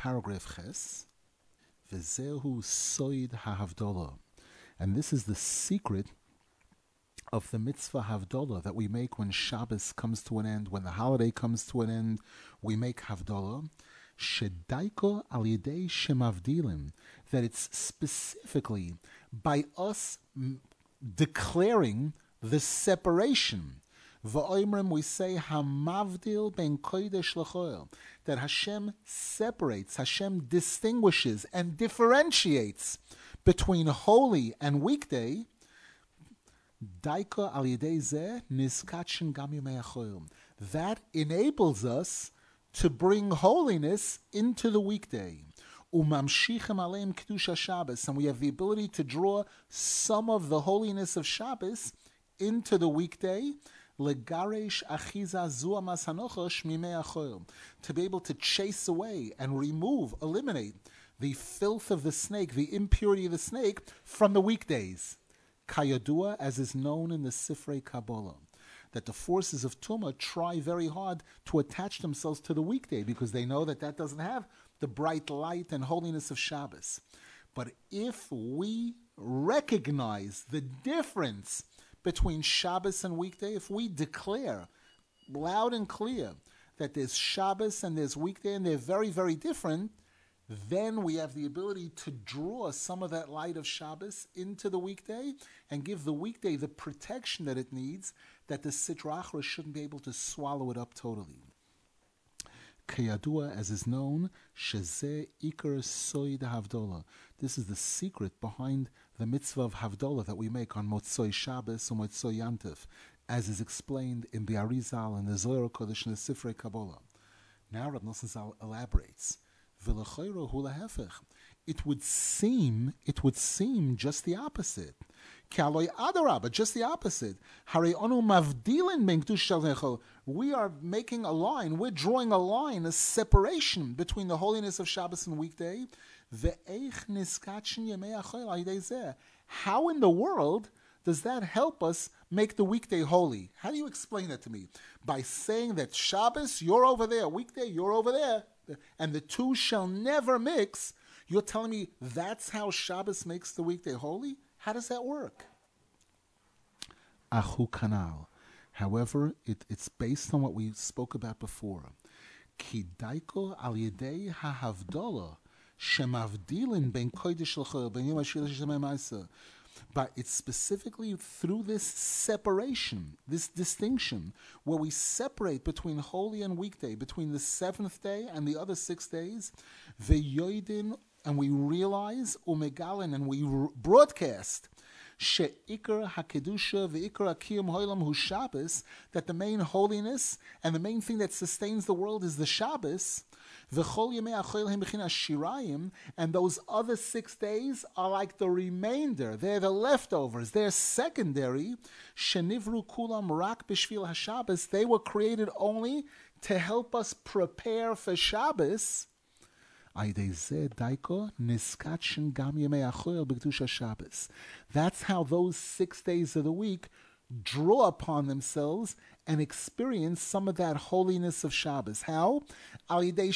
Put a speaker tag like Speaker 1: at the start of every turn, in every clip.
Speaker 1: paragraph Ches, V'zehu soid ha'havdolah. And this is the secret of the mitzvah Havdalah that we make when Shabbos comes to an end, when the holiday comes to an end, we make Havdalah. Shedaiko al yidei shemavdilim, that it's specifically by us declaring the separation. V'oimrim, we say hamavdil ben kodesh l'choel, that Hashem separates, Hashem distinguishes and differentiates between holy and weekday. Daiko al yidei zeh niskatchen gam yomei hachoil. That enables us to bring holiness into the weekday. Umamshichem aleim kedusha Shabbos, and we have the ability to draw some of the holiness of Shabbos into the weekday. Legaresh achiza zu amas hanochosh mimei hachoil, to be able to chase away and remove, eliminate the filth of the snake, the impurity of the snake from the weekdays. Kayadua, as is known in the Sifrei Kabbalah, that the forces of Tumah try very hard to attach themselves to the weekday because they know that that doesn't have the bright light and holiness of Shabbos. But if we recognize the difference between Shabbos and weekday, if we declare loud and clear that there's Shabbos and there's weekday and they're very, very different, then we have the ability to draw some of that light of Shabbos into the weekday and give the weekday the protection that it needs, that the Sitra Achra shouldn't be able to swallow it up totally. Kayadua, as is known, Shezeh Iker Soid Havdolah. This is the secret behind the mitzvah of Havdolah that we make on Motzoi Shabbos or Motzoi Yantif, as is explained in the Arizal and the Zohar Kodesh and the Sifrei Kabbalah. Now Rab Nosson Zal elaborates. It would seem just the opposite. Just the opposite. We are making a line, we're drawing a line, a separation between the holiness of Shabbos and weekday. How in the world does that help us make the weekday holy? How do you explain that to me? By saying that Shabbos, you're over there, weekday, you're over there, and the two shall never mix. You're telling me that's how Shabbos makes the weekday holy? How does that work? Achu kanal. However, it's based on what we spoke about before. Ki daiko al yedei ha'havdolah shemavdilin ben kodesh l'choel ben yom hashir l'shem. But it's specifically through this separation, this distinction, where we separate between holy and weekday, between the seventh day and the other 6 days, ve'yoidin, and we realize, umegalin, and we broadcast, she'ikar hakedusha ve'ikar akiyum hoilam hu Shabbos, that the main holiness and the main thing that sustains the world is the Shabbos. And those other 6 days are like the remainder. They're the leftovers. They're secondary. Shenivru kulam rak b'shvil haShabbos. They were created only to help us prepare for Shabbos. That's how those 6 days of the week draw upon themselves and experience some of that holiness of Shabbos. How? By the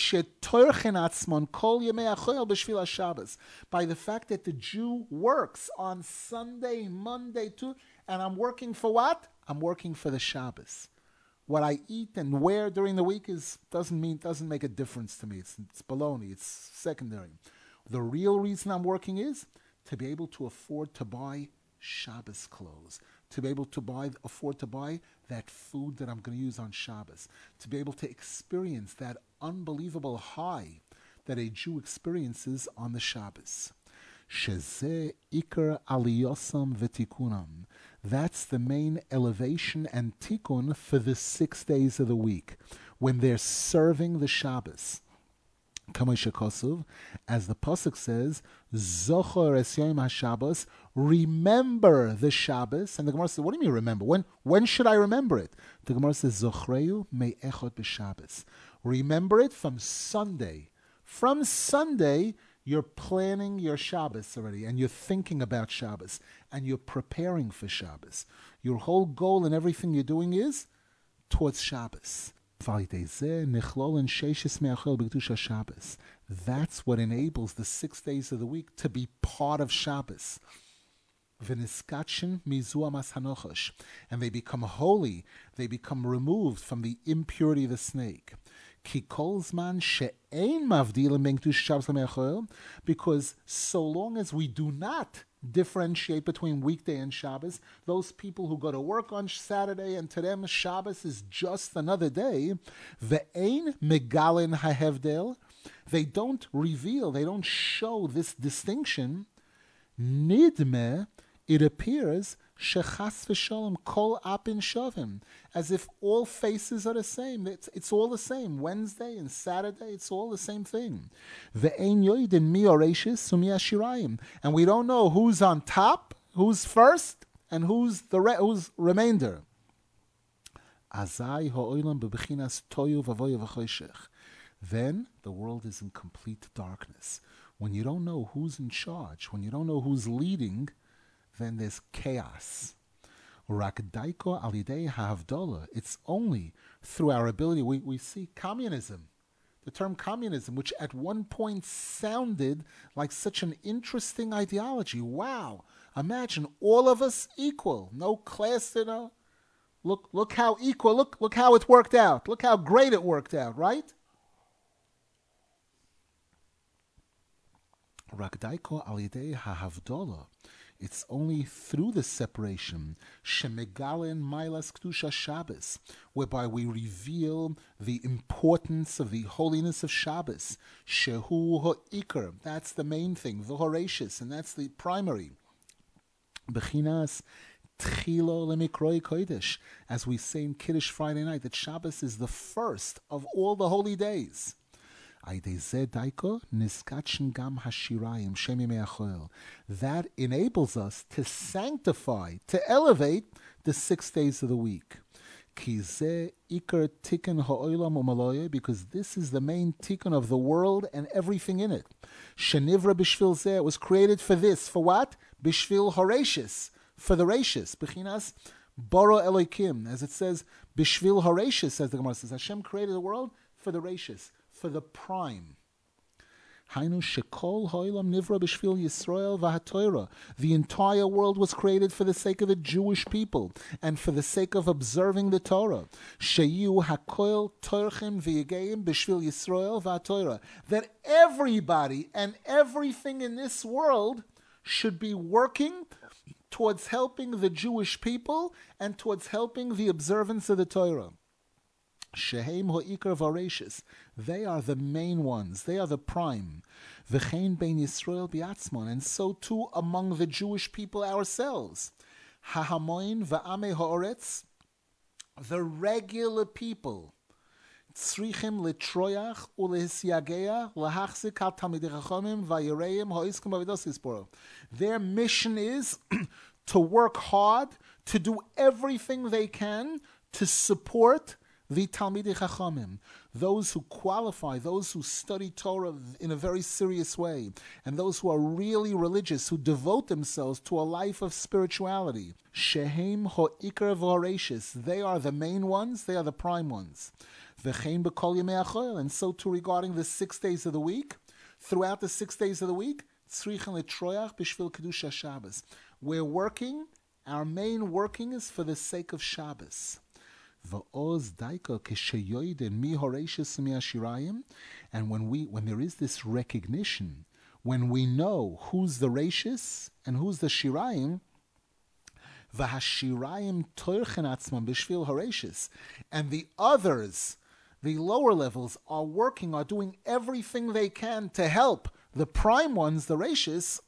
Speaker 1: fact that the Jew works on Sunday, Monday too, and I'm working for what? I'm working for the Shabbos. What I eat and wear during the week doesn't make a difference to me. It's baloney. It's secondary. The real reason I'm working is to be able to afford to buy Shabbos clothes, to be able to afford to buy that food that I'm going to use on Shabbos, to be able to experience that unbelievable high that a Jew experiences on the Shabbos. Shezeh ikar aliyosam v'tikunam. That's the main elevation and tikkun for the 6 days of the week, when they're serving the Shabbos. As the pasuk says, Zochor es yom haShabbos, remember the Shabbos. And the Gemara says, what do you mean remember? When should I remember it? The Gemara says, Zochreu me'echot b'Shabbos. Remember it from Sunday. From Sunday, you're planning your Shabbos already, and you're thinking about Shabbos, and you're preparing for Shabbos. Your whole goal and everything you're doing is towards Shabbos. That's That's what enables the 6 days of the week to be part of Shabbos. V'niskatchen mizuamas hanochosh, and they become holy, they become removed from the impurity of the snake. Ki kol zman she'ein mavdilim ben kedush Shabbos l'me'achol, because so long as we do not differentiate between weekday and Shabbos, those people who go to work on Saturday and to them Shabbos is just another day, ve'ein megalin hahevdel, they don't reveal, they don't show this distinction, nidme, it appears shechas v'shalom kol apin shavim, as if all faces are the same. It's all the same. Wednesday and Saturday, it's all the same thing. Ve'ein yoidin mi oreshis umi ashirayim, and we don't know who's on top, who's first, and who's remainder. Azai ha'olam bebechinas toyu v'avoyu v'choshech. Then the world is in complete darkness. When you don't know who's in charge, when you don't know who's leading, then there's chaos. Rakdaiko alidei ha'avdola. It's only through our ability. We see communism, the term communism, which at one point sounded like such an interesting ideology. Wow! Imagine all of us equal, no class, Look how equal. Look how it worked out. Look how great it worked out, right? Rakdaiko alidei ha'avdola. It's only through the separation, Shemegalen Mailas Kedusha Shabbos, whereby we reveal the importance of the holiness of Shabbos. Shehu Ha'ikar, that's the main thing, the Horatius, and that's the primary. Bechinas Tchilo Lemikroi Kodesh, as we say in Kiddush Friday night, that Shabbos is the first of all the holy days. That enables us to sanctify, to elevate the 6 days of the week. Because this is the main tikkun of the world and everything in it. Shenivra b'shvil zeh, it was created for this. For what? B'shvil Horatius, for the Rashis. Bechinas Boro Elokim, as it says, b'shvil Horatius, as the Gemara says. Hashem created the world for the Rashis, for the prime. Hainu shekol ha'olam nivra b'shvil Yisrael v'haTorah. The entire world was created for the sake of the Jewish people and for the sake of observing the Torah. Sheyu hakoil torchim v'yigeim b'shvil Yisrael v'haTorah. That everybody and everything in this world should be working towards helping the Jewish people and towards helping the observance of the Torah. Shehem ho'ikar v'areshis. They are the main ones. They are the prime. V'chein bein Yisrael bi'atzmon. And so too among the Jewish people ourselves. Hahamoin v'amei ha'oretz. The regular people. Tzrichim letroyach ulehisyageya lahachzik al talmidei chachamim v'yireim ha'iskim b'avodas hisporo. Their mission is to work hard, to do everything they can to support the Talmidei Chachamim, those who qualify, those who study Torah in a very serious way, and those who are really religious, who devote themselves to a life of spirituality. Shehem ho'ikar v'horashis. They are the main ones, they are the prime ones. V'chein b'kol yemei ha'choil. And so too regarding the 6 days of the week, throughout the 6 days of the week, tzrichen letroyach b'shvil kedusha Shabbos. We're working, our main working is for the sake of Shabbos. And when there is this recognition, when we know who's the Rashis and who's the Shirayim, and the others, the lower levels, are working, are doing everything they can to help the prime ones, the Rashis,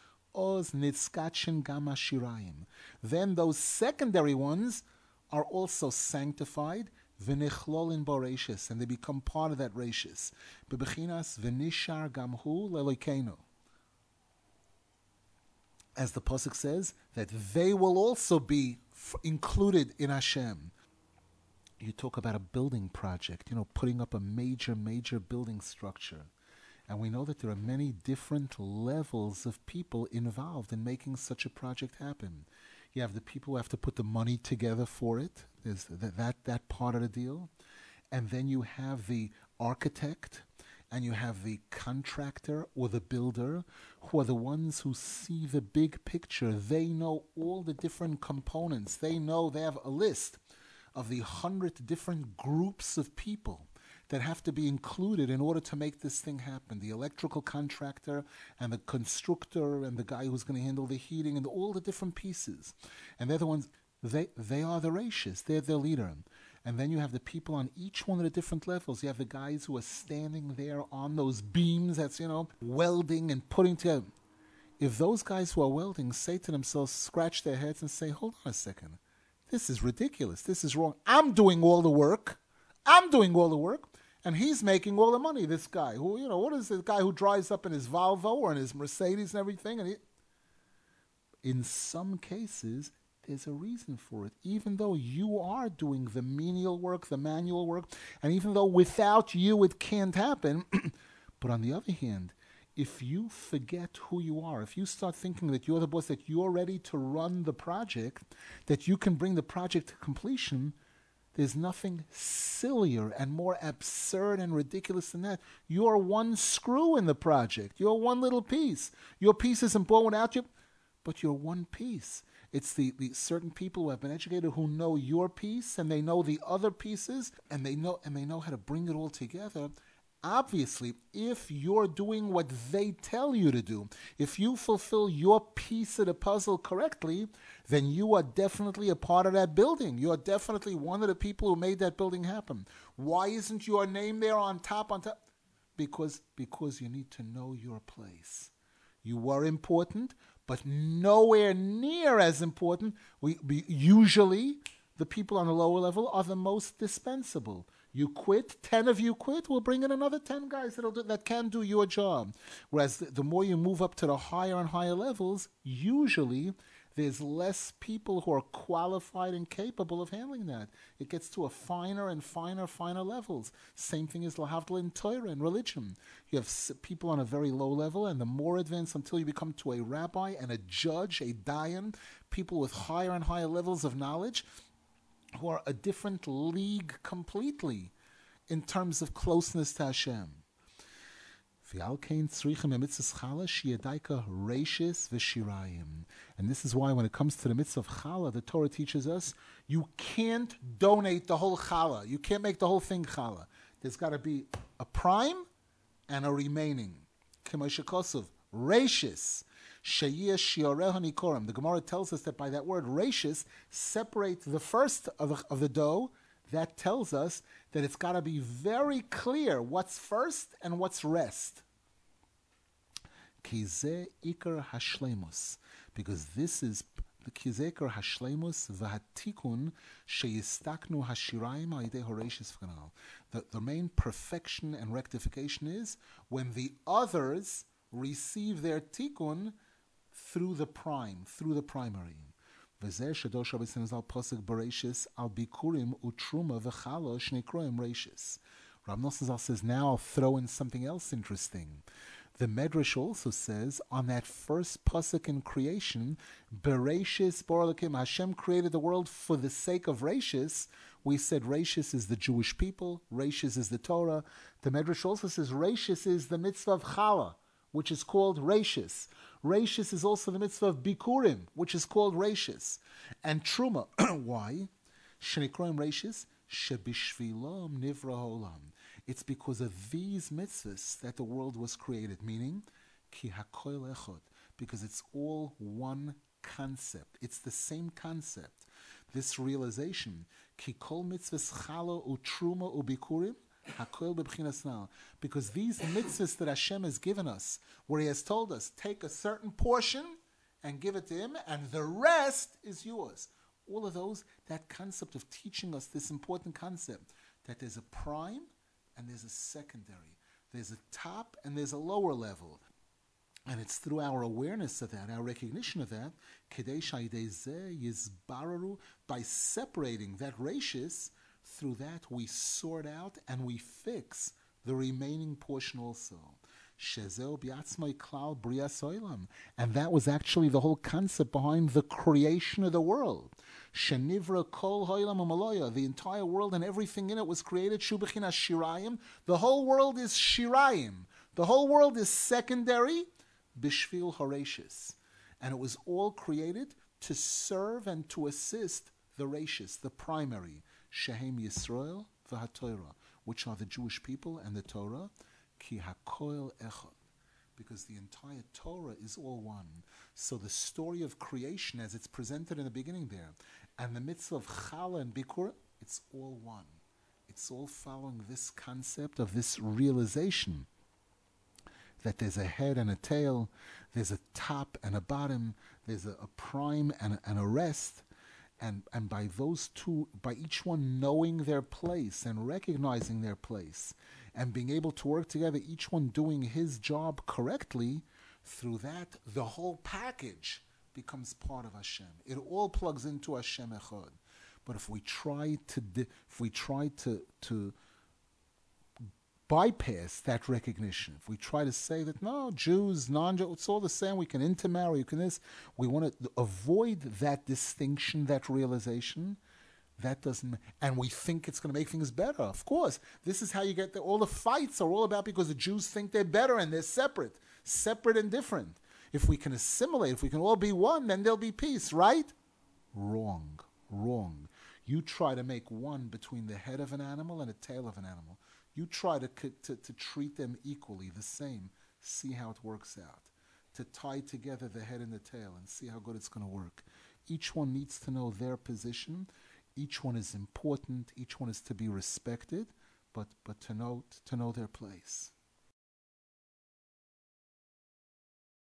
Speaker 1: then those secondary ones are also sanctified, v'nichlolin bo rashis, and they become part of that rashis. Bebechinas v'nishar gamhu lelokeinu. As the pasuk says, that they will also be included in Hashem. You talk about a building project, putting up a major building structure. And we know that there are many different levels of people involved in making such a project happen. You have the people who have to put the money together for it. There's that part of the deal. And then you have the architect. and you have the contractor or the builder, who are the ones who see the big picture. They know all the different components. They have a list of the 100 different groups of people that have to be included in order to make this thing happen. The electrical contractor and the constructor and the guy who's going to handle the heating and all the different pieces. And they're the ones, they are the Reishis. They're their leader. And then you have the people on each one of the different levels. You have the guys who are standing there on those beams that's, welding and putting together. If those guys who are welding say to themselves, scratch their heads and say, hold on a second, this is ridiculous. This is wrong. I'm doing all the work. And he's making all the money, this guy. Who, what is the guy who drives up in his Volvo or in his Mercedes and everything? And in some cases, there's a reason for it. Even though you are doing the menial work, the manual work, and even though without you it can't happen, but on the other hand, if you forget who you are, if you start thinking that you're the boss, that you're ready to run the project, that you can bring the project to completion, there's nothing sillier and more absurd and ridiculous than that. You're one screw in the project. You're one little piece. Your piece isn't born without you, but you're one piece. It's the certain people who have been educated who know your piece and they know the other pieces and they know how to bring it all together. Obviously, if you're doing what they tell you to do, if you fulfill your piece of the puzzle correctly, then you are definitely a part of that building. You are definitely one of the people who made that building happen. Why isn't your name there on top? Because you need to know your place. You are important, but nowhere near as important. Usually, the people on the lower level are the most dispensable. You quit, 10 of you quit, we'll bring in another 10 guys that can do your job. Whereas the more you move up to the higher and higher levels, usually there's less people who are qualified and capable of handling that. It gets to a finer and finer levels. Same thing as lahavdil in Torah and religion. You have people on a very low level, and the more advanced until you become to a rabbi and a judge, a dayan, people with higher and higher levels of knowledge, who are a different league completely in terms of closeness to Hashem. And this is why when it comes to the mitzvah of challah, the Torah teaches us, you can't donate the whole challah. You can't make the whole thing challah. There's got to be a prime and a remaining. Reishis. The Gemara tells us that by that word, reishis, separate the first of the dough. That tells us that it's got to be very clear what's first and what's rest. Kizeh ikar hashlemus, because this is the kizeh ikar hashlemus v'hatikun sheyistaknu hashirayim al yidei horeishis v'kanal. The main perfection and rectification is when the others receive their tikkun through the primary. Rav Nosson says, now I'll throw in something else interesting. The Medrash also says, on that first pasuk in creation, Bereshis Bar Elokim, Hashem created the world for the sake of Reishis. We said Reishis is the Jewish people, Reishis is the Torah. The Medrash also says Reishis is the mitzvah of Challah, which is called Reishis. Reishis is also the mitzvah of Bikurim, which is called Reishis. And Truma, why? Shenikroim Reishis, Shebishvilom Nivra Olam. It's because of these mitzvahs that the world was created, meaning, Ki HaKol Echad, because it's all one concept. It's the same concept. This realization, Ki Kol Mitzvahs Chala Utruma Ubikurim, because these mitzvahs that Hashem has given us, where He has told us, take a certain portion and give it to Him, and the rest is yours. All of those, that concept of teaching us this important concept, that there's a prime and there's a secondary. There's a top and there's a lower level. And it's through our awareness of that, our recognition of that, by separating that reishis, through that we sort out and we fix the remaining portion also. And that was actually the whole concept behind the creation of the world. Shenivra kol ha'olam u'maloya. The entire world and everything in it was created. Shu b'chinas shirayim. The whole world is shirayim. The whole world is secondary. Bishvil Horatius. And it was all created to serve and to assist the Rashis, the primary, Shehem Yisrael v'haTorah, which are the Jewish people and the Torah, ki hakoil echad, because the entire Torah is all one. So the story of creation, as it's presented in the beginning there, and the mitzvah of Chala and Bikur, it's all one. It's all following this concept of this realization that there's a head and a tail, there's a top and a bottom, there's a prime and a rest, and by those two, by each one knowing their place and recognizing their place, and being able to work together, each one doing his job correctly, through that, the whole package becomes part of Hashem. It all plugs into Hashem Echad. But if we try to bypass that recognition, if we try to say that no, Jews, non-Jews, it's all the same, we can intermarry, we want to avoid that distinction, that realization, that doesn't, and we think it's going to make things better. Of course, this is how you get all the fights are all about, because the Jews think they're better and they're separate and different. If we can assimilate, if we can all be one, then there'll be peace, right? Wrong. You try to make one between the head of an animal and the tail of an animal. You try to treat them equally, the same. See how it works out. To tie together the head and the tail and see how good it's going to work. Each one needs to know their position. Each one is important. Each one is to be respected, but to know their place.